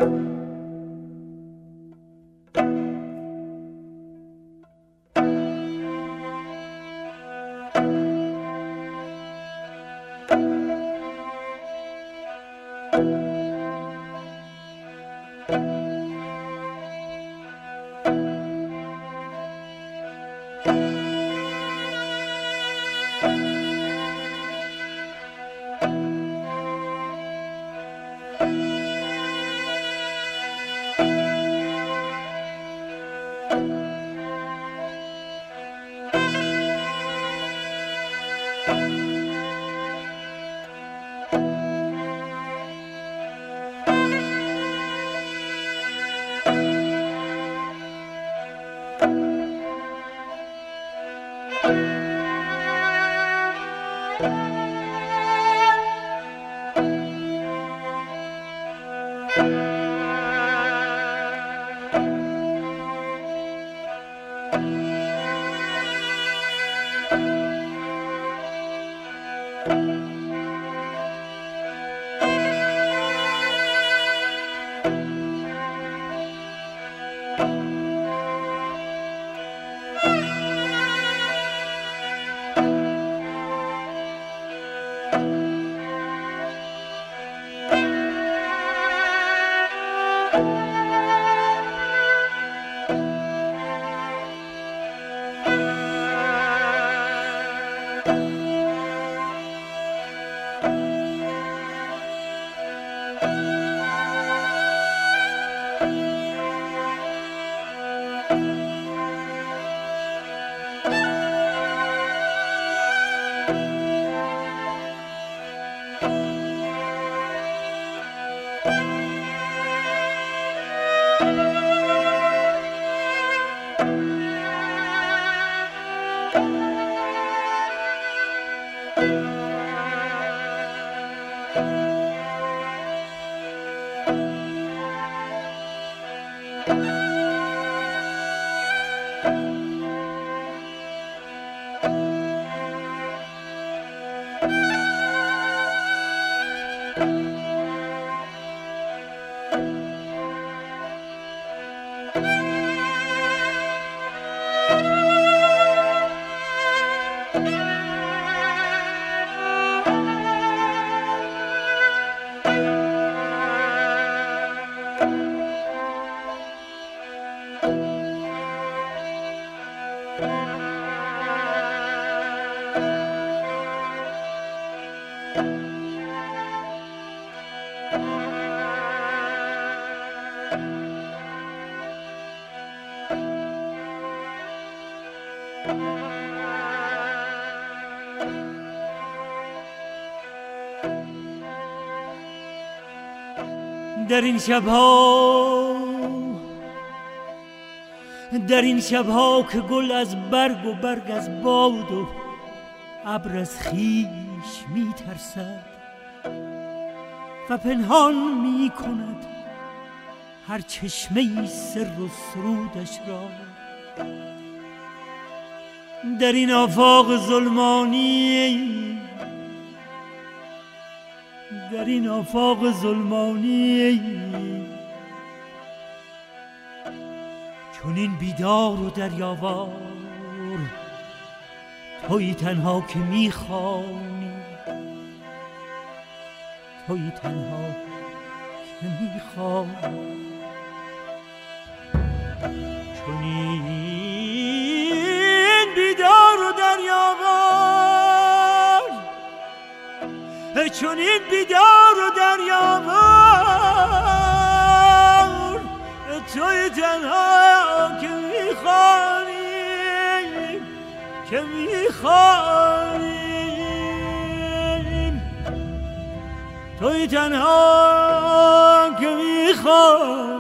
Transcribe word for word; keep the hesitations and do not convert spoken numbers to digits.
در این شبها در این شبها که گل از برگ و برگ از باد و ابر از خویش می ترسد و پنهان می کند هر چشمه سر و سرودش را، در این آفاق ظلمانی در این آفاق ظلمانی چون این بیدار و دریاوار تویی تنها که میخوانی، تویی تنها که میخوانی. چون این بیدار و دریاوار چون این بیدار و دریاوار توی تنها که میخوانی که میخوانی، توی تنها که میخوانی.